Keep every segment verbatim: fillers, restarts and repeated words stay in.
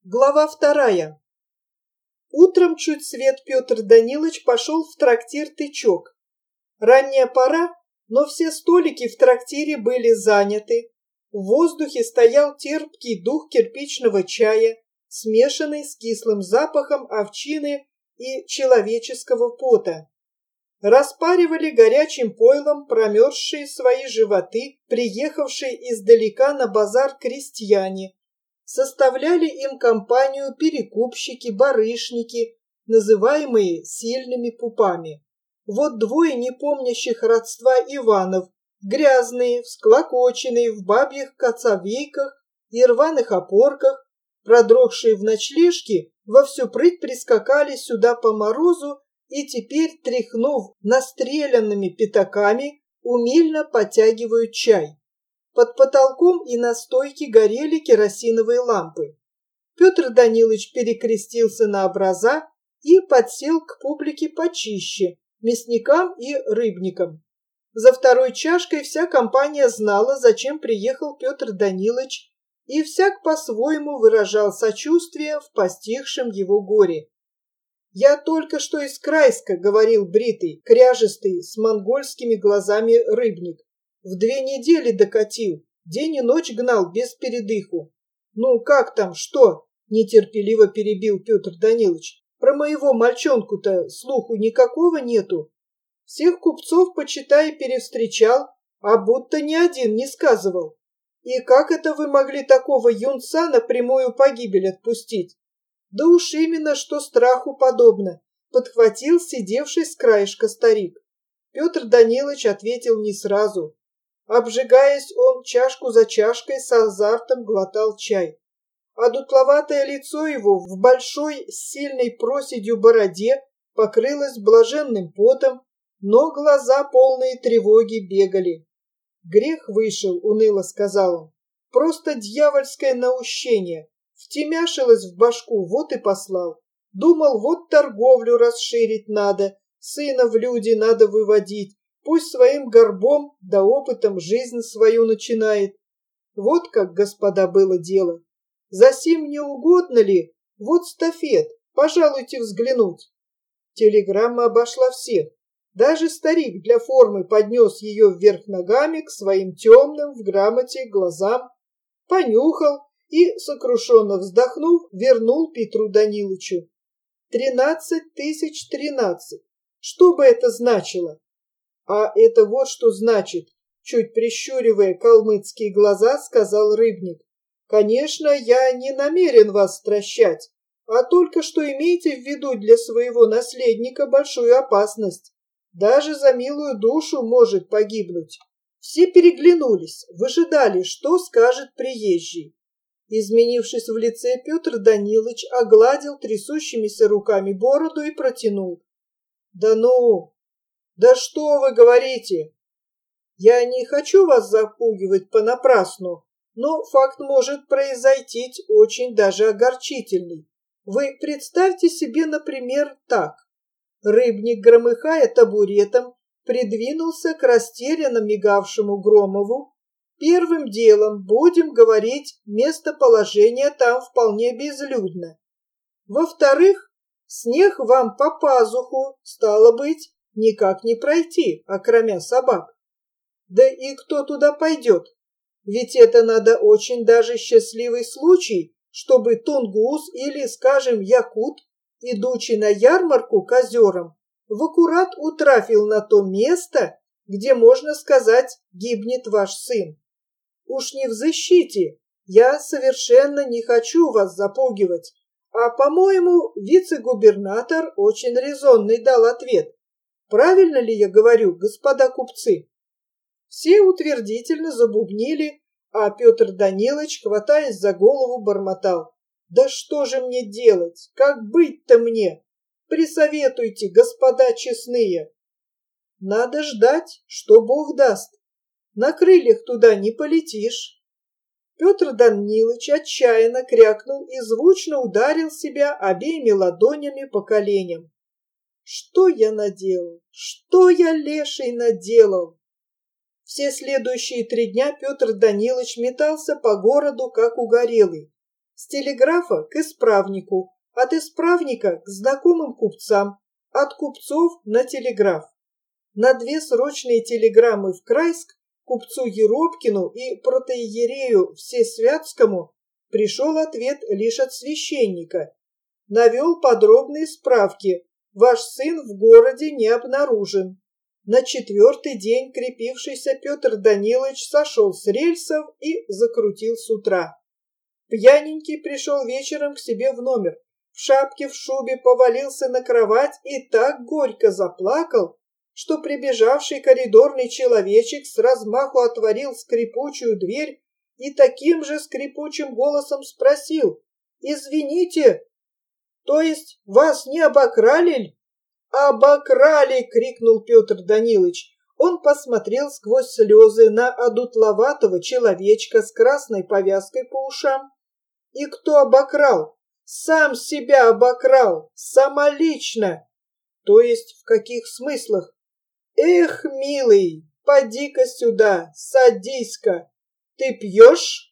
Глава вторая. Утром чуть свет Петр Данилович пошел в трактир «Тычок». Ранняя пора, но все столики в трактире были заняты. В воздухе стоял терпкий дух кирпичного чая, смешанный с кислым запахом овчины и человеческого пота. Распаривали горячим пойлом промерзшие свои животы, приехавшие издалека на базар крестьяне. Составляли им компанию перекупщики, барышники, называемые сильными пупами. Вот двое непомнящих родства Иванов, грязные, всклокоченные в бабьих коцовейках и рваных опорках, продрогшие в ночлежке, во всю прыть прискакали сюда по морозу и теперь, тряхнув настрелянными пятаками, умильно потягивают чай. Под потолком и на стойке горели керосиновые лампы. Петр Данилович перекрестился на образа и подсел к публике почище, мясникам и рыбникам. За второй чашкой вся компания знала, зачем приехал Петр Данилович, и всяк по-своему выражал сочувствие в постигшем его горе. «Я только что из Крайска», — говорил бритый, кряжистый, с монгольскими глазами рыбник. В две недели докатил, день и ночь гнал без передыху. Ну, как там, что? Нетерпеливо перебил Петр Данилович. Про моего мальчонку-то слуху никакого нету. Всех купцов, почитай, перевстречал, а будто ни один не сказывал. И как это вы могли такого юнца на прямую погибель отпустить? Да уж именно, что страху подобно, подхватил сидевший с краешка старик. Петр Данилович ответил не сразу. Обжигаясь, он чашку за чашкой с азартом глотал чай. А дутловатое лицо его в большой, с сильной проседью бороде покрылось блаженным потом, но глаза, полные тревоги, бегали. «Грех вышел», — уныло сказал он. «Просто дьявольское наущение. Втемяшилось в башку, вот и послал. Думал, вот торговлю расширить надо, сына в люди надо выводить. Пусть своим горбом да опытом жизнь свою начинает. Вот как, господа, было дело. Засим не угодно ли? Вот стафет, пожалуйте взглянуть». Телеграмма обошла всех. Даже старик для формы поднес ее вверх ногами к своим темным в грамоте глазам, понюхал и, сокрушенно вздохнув, вернул Петру Даниловичу. Тринадцать тысяч тринадцать. Что бы это значило? А это вот что значит, чуть прищуривая калмыцкие глаза, сказал рыбник. Конечно, я не намерен вас стращать, а только что имейте в виду для своего наследника большую опасность. Даже за милую душу может погибнуть. Все переглянулись, выжидали, что скажет приезжий. Изменившись в лице, Петр Данилович огладил трясущимися руками бороду и протянул. Да ну! «Да что вы говорите? Я не хочу вас запугивать понапрасну, но факт может произойти очень даже огорчительный. Вы представьте себе, например, так. Рыбник, громыхая табуретом, придвинулся к растерянно мигавшему Громову. Первым делом, будем говорить, местоположение там вполне безлюдно. Во-вторых, снег вам по пазуху, стало быть, никак не пройти, окромя собак. Да и кто туда пойдет? Ведь это надо очень даже счастливый случай, чтобы тунгус или, скажем, якут, идучи на ярмарку к озерам, в аккурат утрафил на то место, где, можно сказать, гибнет ваш сын. Уж не в защите, я совершенно не хочу вас запугивать, а, по-моему, вице-губернатор очень резонный дал ответ. Правильно ли я говорю, господа купцы? Все утвердительно забубнили, а Петр Данилович, хватаясь за голову, бормотал. Да что же мне делать? Как быть-то мне? Присоветуйте, господа честные. Надо ждать, что Бог даст. На крыльях туда не полетишь. Петр Данилович отчаянно крякнул и звучно ударил себя обеими ладонями по коленям. Что я наделал? Что я, леший, наделал? Все следующие три дня Петр Данилович метался по городу, как угорелый. с телеграфа к исправнику, от исправника к знакомым купцам, от купцов на телеграф. На две срочные телеграммы в Крайск купцу Еропкину и протоиерею Всесвятскому пришел ответ лишь от священника. Навел подробные справки. Ваш сын в городе не обнаружен. На четвертый день крепившийся Петр Данилович сошел с рельсов и закрутил с утра. Пьяненький пришел вечером к себе в номер. В шапке, в шубе повалился на кровать и так горько заплакал, что прибежавший коридорный человечек с размаху отворил скрипучую дверь и таким же скрипучим голосом спросил: «Извините, то есть вас не обокрали ль?» «Обокрали!» — крикнул Петр Данилович. Он посмотрел сквозь слезы на одутловатого человечка с красной повязкой по ушам. «И кто обокрал?» «Сам себя обокрал! Самолично!» «То есть в каких смыслах?» «Эх, милый, поди-ка сюда, садись-ка. Ты пьешь?»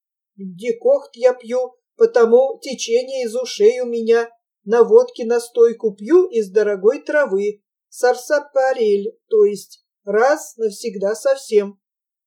«Декохт я пью, потому течение из ушей у меня. На водке настойку пью из дорогой травы. Сарсапарель, то есть раз навсегда совсем.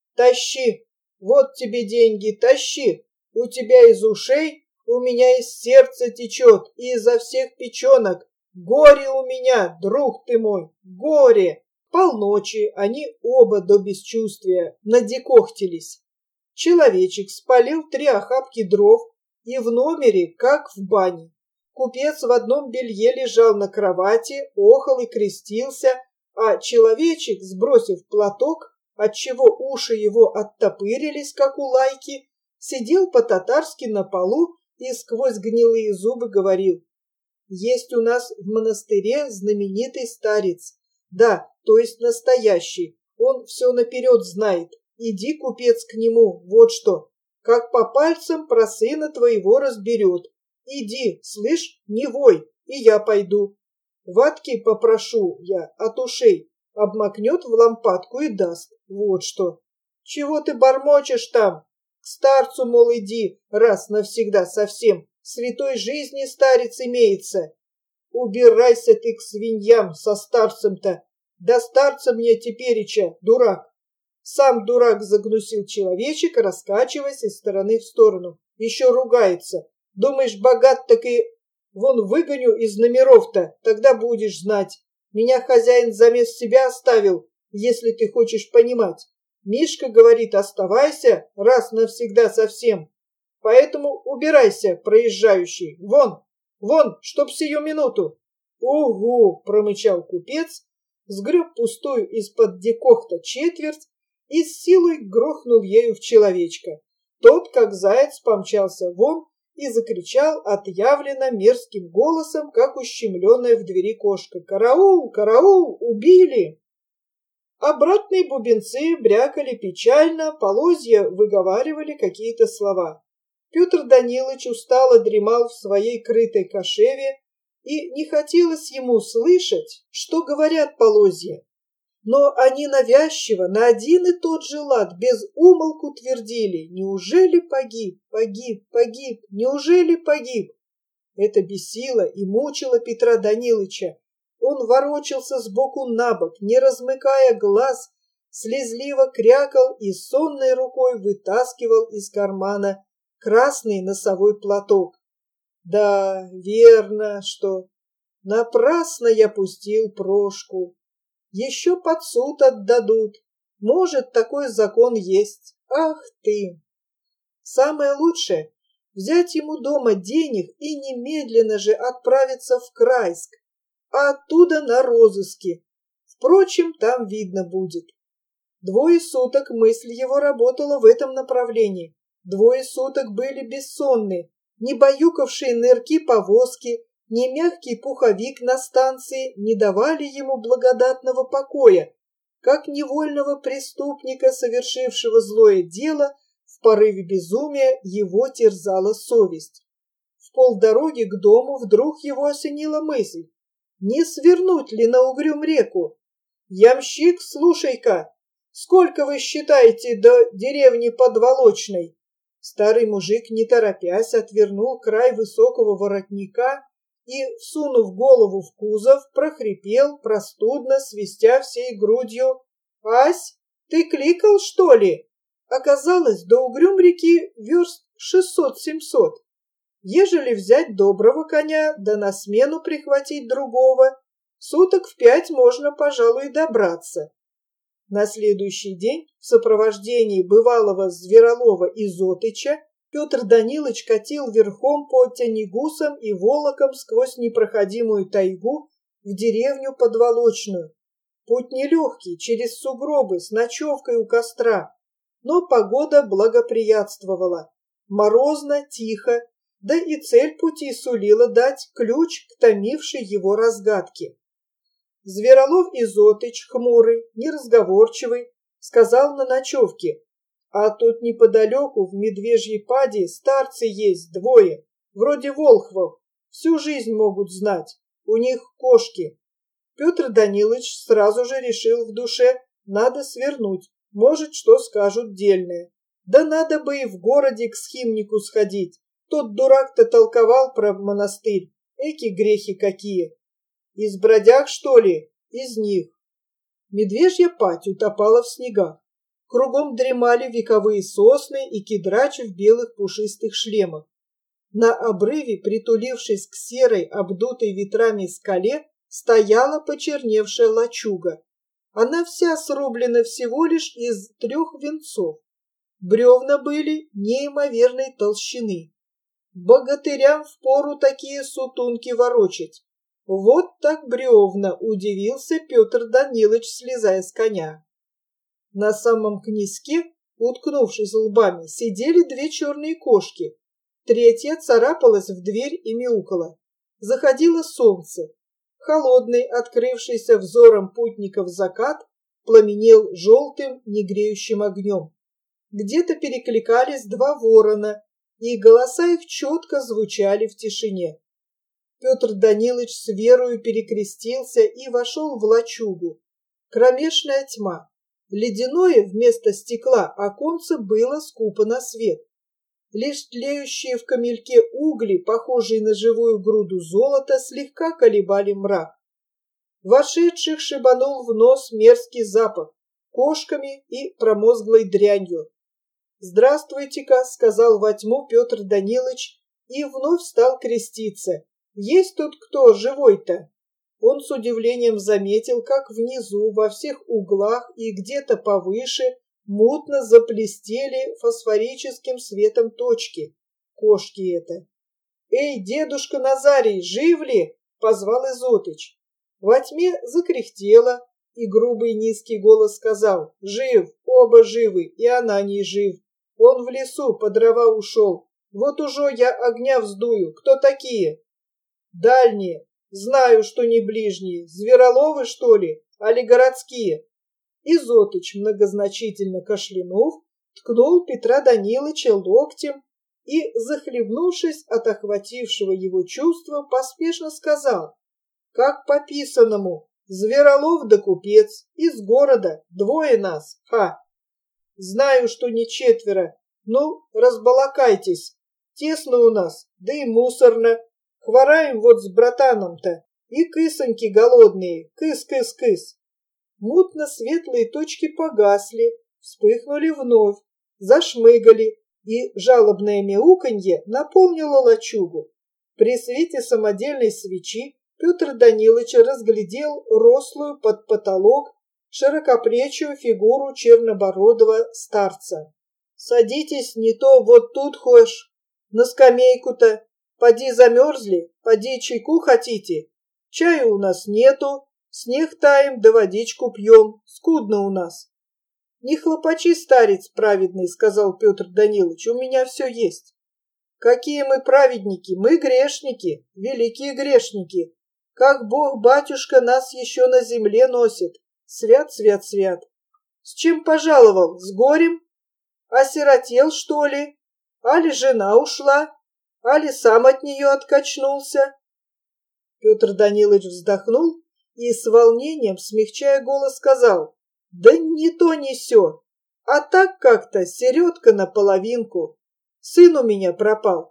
Тащи, вот тебе деньги, тащи. У тебя из ушей, у меня из сердца течет и изо всех печенок. Горе у меня, друг ты мой, горе!» Полночи они оба до бесчувствия надекохтились. Человечек спалил три охапки дров и в номере, как в бане. Купец в одном белье лежал на кровати, охал и крестился, а человечек, сбросив платок, отчего уши его оттопырились, как у лайки, сидел по-татарски на полу и сквозь гнилые зубы говорил: «Есть у нас в монастыре знаменитый старец. Да, то есть настоящий. Он все наперед знает. Иди, купец, к нему, вот что. Как по пальцам про сына твоего разберет. Иди, слышь, не вой, и я пойду. Ватки попрошу я от ушей, обмакнет в лампадку и даст. Вот что. Чего ты бормочешь там? К старцу, мол, иди, раз навсегда совсем. Святой жизни старец имеется. Убирайся ты к свиньям со старцем-то. Да старца мне тепереча, дурак». Сам дурак, загнусил человечек, раскачиваясь из стороны в сторону. Еще ругается. Думаешь, богат, так и вон выгоню из номеров-то, тогда будешь знать. Меня хозяин замест себя оставил, если ты хочешь понимать. Мишка говорит, оставайся раз навсегда совсем. Поэтому убирайся, проезжающий. Вон, вон, чтоб сию минуту. Угу, промычал купец, сгреб пустую из-под декохта четверть и с силой грохнул ею в человечка. Тот, как заяц, помчался вон и закричал отъявленно мерзким голосом, как ущемленная в двери кошка: «Караул! Караул! Убили!» Обратные бубенцы брякали печально, полозья выговаривали какие-то слова. Петр Данилович устало дремал в своей крытой кошеве, и не хотелось ему слышать, что говорят полозья. Но они навязчиво, на один и тот же лад, без умолку твердили: «Неужели погиб, погиб, погиб, неужели погиб?» Это бесило и мучило Петра Данилыча. Он ворочался сбоку на бок, не размыкая глаз, слезливо крякал и сонной рукой вытаскивал из кармана красный носовой платок. Да, верно, что напрасно я пустил Прошку. Еще под суд отдадут. Может, такой закон есть. Ах ты! Самое лучшее — взять ему дома денег и немедленно же отправиться в Крайск, а оттуда на розыски. Впрочем, там видно будет. Двое суток мысль его работала в этом направлении. Двое суток были бессонные, не баюкавшие нырки повозки, ни мягкий пуховик на станции не давали ему благодатного покоя, как невольного преступника, совершившего злое дело, в порыве безумия его терзала совесть. В полдороги к дому вдруг его осенила мысль: не свернуть ли на Угрюм реку? «Ямщик, слушай-ка, сколько вы считаете до деревни Подволочной?» Старый мужик, не торопясь, отвернул край высокого воротника и, всунув голову в кузов, прохрипел, простудно, свистя всей грудью: «Ась, ты кликал, что ли?» Оказалось, до Угрюм-реки верст шестьсот-семьсот. Ежели взять доброго коня, да на смену прихватить другого, суток в пять можно, пожалуй, добраться. На следующий день в сопровождении бывалого Зверолова Изотыча Петр Данилыч катил верхом по Тянегусам и Волокам сквозь непроходимую тайгу в деревню Подволочную. Путь нелегкий, через сугробы, с ночевкой у костра, но погода благоприятствовала. Морозно, тихо, да и цель пути сулила дать ключ к томившей его разгадке. Зверолов Изотыч, хмурый, неразговорчивый, сказал на ночевке: «А тут неподалеку в Медвежьей Паде старцы есть двое, вроде волхвов, всю жизнь могут знать, у них кошки». Петр Данилыч сразу же решил в душе: надо свернуть, может, что скажут дельное. Да надо бы и в городе к схимнику сходить, тот дурак-то толковал про монастырь, эки грехи какие. Из бродяг, что ли? Из них. Медвежья Падь утопала в снегах. Кругом дремали вековые сосны и кедрач в белых пушистых шлемах. На обрыве, притулившись к серой, обдутой ветрами скале, стояла почерневшая лачуга. Она вся срублена всего лишь из трех венцов. Бревна были неимоверной толщины. Богатырям впору такие сутунки ворочать. Вот так бревна, удивился Петр Данилыч, слезая с коня. На самом князьке, уткнувшись лбами, сидели две черные кошки. Третья царапалась в дверь и мяукала. Заходило солнце. Холодный, открывшийся взором путников закат, пламенел желтым, негреющим огнем. Где-то перекликались два ворона, и голоса их четко звучали в тишине. Петр Данилыч с верою перекрестился и вошел в лачугу. Кромешная тьма. Ледяное вместо стекла оконце было скупо на свет. Лишь тлеющие в камельке угли, похожие на живую груду золота, слегка колебали мрак. Вошедших шибанул в нос мерзкий запах кошками и промозглой дрянью. «Здравствуйте-ка», — сказал во тьму Петр Данилыч и вновь стал креститься. «Есть тут кто живой-то?» Он с удивлением заметил, как внизу, во всех углах и где-то повыше мутно заблестели фосфорическим светом точки. Кошки это. «Эй, дедушка Назарий, жив ли?» — позвал Изотыч. Во тьме закряхтело, и грубый низкий голос сказал: «Жив, оба живы, и она не жив. Он в лесу по дрова ушел. Вот уже я огня вздую. Кто такие?» «Дальние. Знаю, что не ближние. Звероловы, что ли? Али городские?» Изотыч, многозначительно кашлянув, ткнул Петра Данилыча локтем и, захлебнувшись от охватившего его чувства, поспешно сказал: «Как по писаному, Зверолов да купец, из города, двое нас, ха! Знаю, что не четверо, ну, разбалакайтесь, тесно у нас, да и мусорно, хвораем вот с братаном-то, и кысоньки голодные, кыс-кыс-кыс». Мутно-светлые точки погасли, вспыхнули вновь, зашмыгали, и жалобное мяуканье наполнило лачугу. При свете самодельной свечи Петр Данилыч разглядел рослую под потолок широкоплечую фигуру чернобородого старца. «Садитесь, не то вот тут хошь, на скамейку-то. Поди замерзли, поди чайку хотите? Чаю у нас нету, снег таем да водичку пьем, скудно у нас». «Не хлопачи, старец праведный», — сказал Петр Данилыч, — «у меня все есть». «Какие мы праведники, мы грешники, великие грешники. Как Бог-батюшка нас еще на земле носит. Свят, свят, свят. С чем пожаловал? С горем? Осиротел, что ли? Али жена ушла? Али сам от нее откачнулся?» Петр Данилыч вздохнул и с волнением, смягчая голос, сказал: «Да не то не сё, а так как-то середка наполовинку. Сын у меня пропал».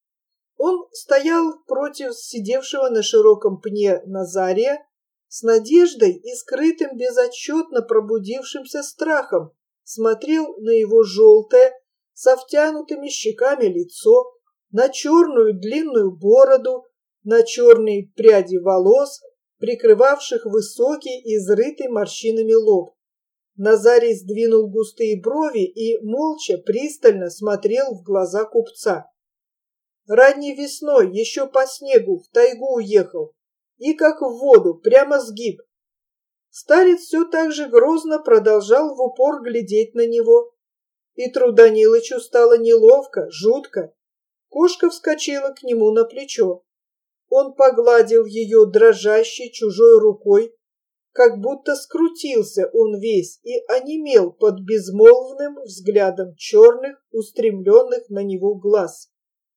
Он стоял против сидевшего на широком пне Назария с надеждой и скрытым безотчетно пробудившимся страхом, смотрел на его желтое, со втянутыми щеками лицо, на черную длинную бороду, на черные пряди волос, прикрывавших высокий, изрытый морщинами лоб. Назарий сдвинул густые брови и молча, пристально смотрел в глаза купца. «Ранней весной, еще по снегу, в тайгу уехал. И как в воду, прямо сгиб». Старец все так же грозно продолжал в упор глядеть на него. Петру Данилычу стало неловко, жутко. Кошка вскочила к нему на плечо. Он погладил ее дрожащей чужой рукой, как будто скрутился он весь и онемел под безмолвным взглядом черных, устремленных на него глаз.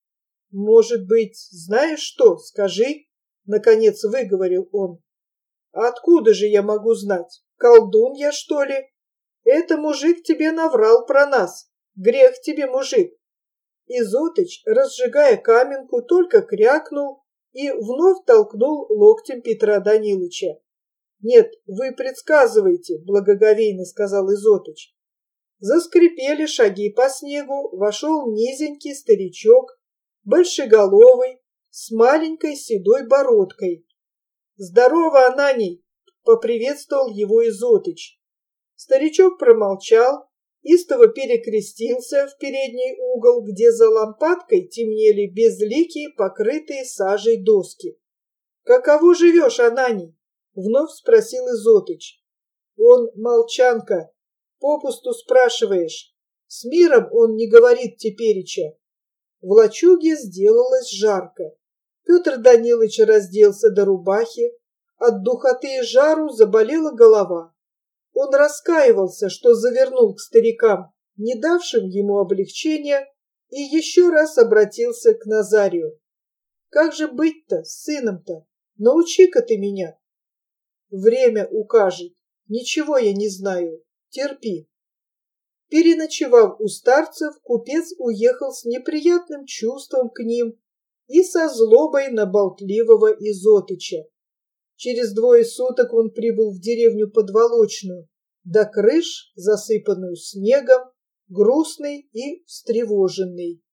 «Может быть, знаешь что, скажи?» — наконец выговорил он. «Откуда же я могу знать? Колдун я, что ли? Это мужик тебе наврал про нас. Грех тебе, мужик». Изотыч, разжигая каменку, только крякнул и вновь толкнул локтем Петра Данилыча. «Нет, вы предсказываете», — благоговейно сказал Изотыч. Заскрипели шаги по снегу, вошел низенький старичок, большеголовый, с маленькой седой бородкой. «Здорово, Ананий!» — поприветствовал его Изотыч. Старичок промолчал, истово перекрестился в передний угол, где за лампадкой темнели безликие, покрытые сажей доски. «Каково живешь, Ананий?» — вновь спросил Изотыч. «Он молчанка. Попусту спрашиваешь. С миром он не говорит теперича». В лачуге сделалось жарко. Петр Данилыч разделся до рубахи. От духоты и жару заболела голова. Он раскаивался, что завернул к старикам, не давшим ему облегчения, и еще раз обратился к Назарию. «Как же быть-то с сыном-то? Научи-ка ты меня». «Время укажет. Ничего я не знаю. Терпи». Переночевав у старцев, купец уехал с неприятным чувством к ним и со злобой на болтливого Изотыча. Через двое суток он прибыл в деревню Подволочную, до крыш, засыпанную снегом, грустный и встревоженный.